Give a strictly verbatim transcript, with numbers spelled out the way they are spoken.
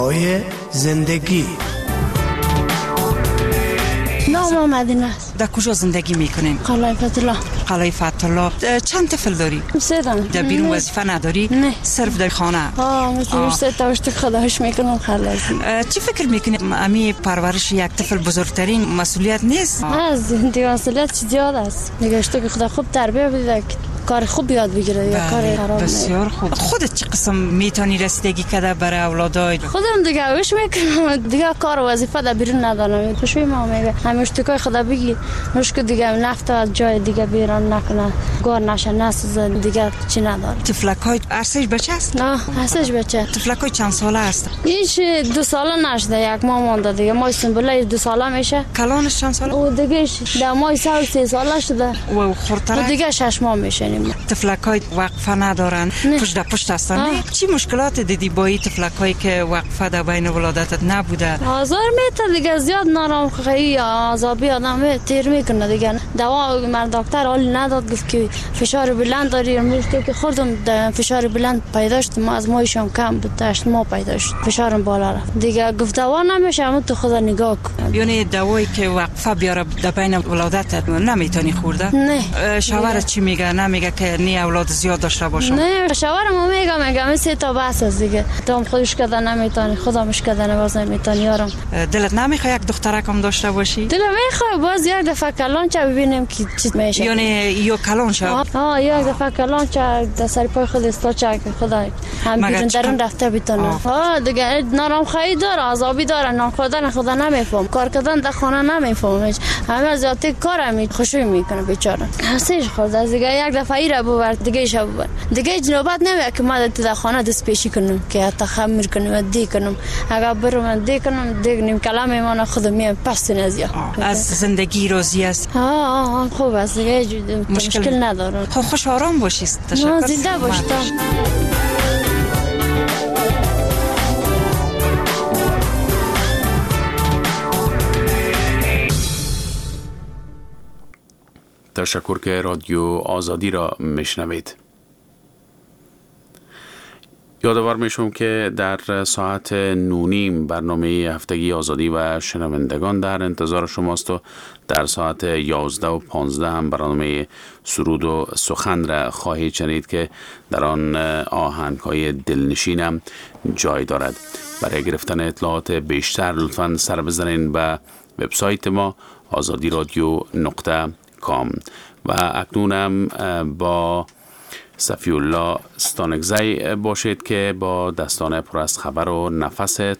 های زندگی. نام مدینه است. در کجا زندگی میکنیم؟ قلعه فتح‌الله. قلعه فتح‌الله. چند طفل داری؟ سه تا. در بیرون وظیفه نداری؟ نه. صرف در خانه. آه مثلا سه تا وقت خداش میکنم خلاص. چی فکر میکنی امی پرورش یک طفل بزرگترین مسئولیت نیست؟ از دیگه مسئولیت زیاد است. دیگه که خدا خوب تربیت بده کار خوب یاد بگیره یا کار خراب. بسیار خوب. خودت چه قسم میتونی رسیدگی کرده برای اولادای؟ خودم دیگه وش میکنم دیگه کار و وظیفه در بیرون ندارم. خوشی ما میگه همیش تو کار خدا بگی نوش که دیگه نفت از جای دیگه بیرون نکنه گار نشه نسوزه دیگه چی نداره. طفلکای عرسش بچه است؟ نه عرسش بچه. طفلکای چند ساله است؟ ایش دو ساله نشده یک ماه مونده دیگه ماه سنبله دو ساله میشه. کلانش چند ساله؟ او دیگه در ماه سه ساله شده. و خورتره دیگه شش ماه میشه. طفلکای وقفه ندارن پشت در پشت هستن. چی مشکلات دیدی با این طفلکایی که وقفه در بین ولادتت نبوده؟ آزار میته دیگه زیاد نارم خیلی عذابی آدم تیر میکنه دیگه. دوا من دکتر حال نداد گفت که فشار بلند داری. میگه که خودم فشار بلند پیدا شد ما از مایشم کم بود داشت ما پیدا شد فشارم بالا رفت دیگه گفت دوا نمیشه اما تو خدا نگاه کن. یعنی دوایی که وقفه بیاره در بین ولادتت نمیتونی خورده؟ نه. شوهرت چی میگه؟ نمیگه که نی اولاد زیاد داشته باشم؟ نه شوهرم میگه میگه سه تا بس است دیگه تو خودش کده نمیتونی خودمش کده نواز نمیتونی یارم. دلت نمیخواد یک دخترکم داشته باشی؟ دلم میخواد باز یک دفعه کلان چه ببینیم که چی میشه. یعنی یو کلان شو؟ آه یک دفعه کلان چه در سر پای خود است چه خدا هم بیرون درون رفته بتونه. آه دیگه نارم خیلی داره عذابی داره نان خوردن خدا نمیفهم کار کردن در خانه نمیفهمش همه زیادی کارم خوشی میکنه بیچاره. هستش خود از دیگه یک دفعه ای را ببر دیگه شب ببر دیگه جنابت نمیاد که ما در خانه دست پیشی کنم که حتی خمیر کنم دی کنم اگر برم دی کنم دیگه نیم کلام من خودم میام پس نزیا. از زندگی راضی است؟ آه خوب است دیگه مشکل نداره. خوش آرام باشی. تشکر. زنده باشید. تشکر که رادیو آزادی را میشنوید. یادآور میشم که در ساعت نونیم برنامه هفتگی آزادی و شنوندگان در انتظار شماست و در ساعت یازده و پانزده هم برنامه سرود و سخن را خواهید شنید که در آن آهنگ‌های دلنشینم جای دارد. برای گرفتن اطلاعات بیشتر لطفاً سر بزنید به وبسایت ما آزادی رادیو نقطه کام و اکنونم با صفی الله ستانکزی باشید که با دستان پر از خبر و نفس